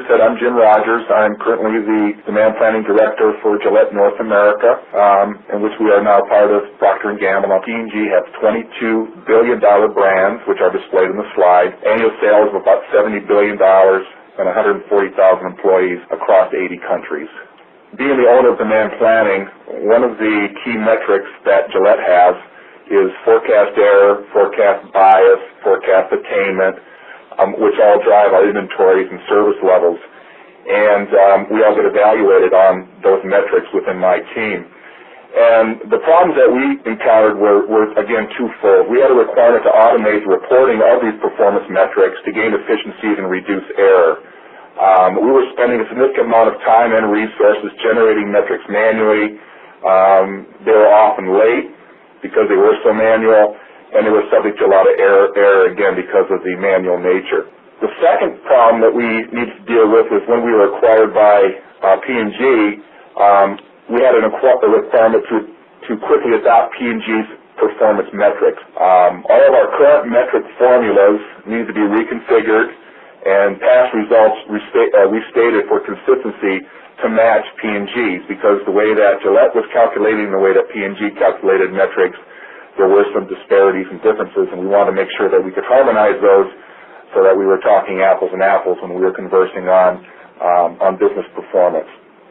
said, I'm Jim Rogers. I'm currently the demand planning director for Gillette North America, in which we are now part of Procter & Gamble. P&G has $22 billion brands, which are displayed in the slide, annual sales of about $70 billion, and 140,000 employees across 80 countries. Being the owner of demand planning, one of the key metrics that Gillette has is forecast error, forecast bias, forecast attainment, which all drive our inventories and service levels. And we all get evaluated on those metrics within my team. And the problems that we encountered were again, twofold. We had a requirement to automate the reporting of these performance metrics to gain efficiencies and reduce error. We were spending a significant amount of time and resources generating metrics manually. They were often late because they were so manual, and they were subject to a lot of error again because of the manual nature. The second problem that we needed to deal with was when we were acquired by P&G, we had a requirement to quickly adopt P&G's performance metrics. All of our current metric formulas need to be reconfigured and past results restated for consistency to match P&G's, because the way that Gillette was calculating and the way that P&G calculated metrics, there were some disparities and differences, and we wanted to make sure that we could harmonize those so that we were talking apples and apples when we were conversing on business performance.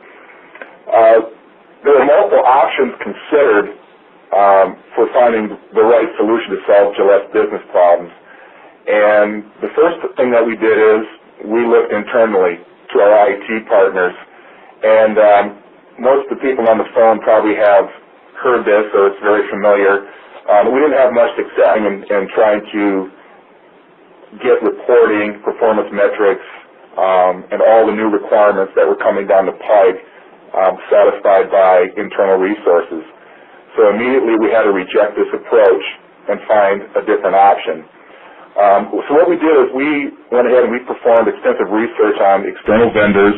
There were multiple options considered for finding the right solution to solve Gillette's business problems. And the first thing that we did is we looked internally to our IT partners. And most of the people on the phone probably have heard this, so it's very familiar. We didn't have much success in trying to get reporting, performance metrics, and all the new requirements that were coming down the pike satisfied by internal resources. So immediately we had to reject this approach and find a different option. So what we did is we went ahead and we performed extensive research on external vendors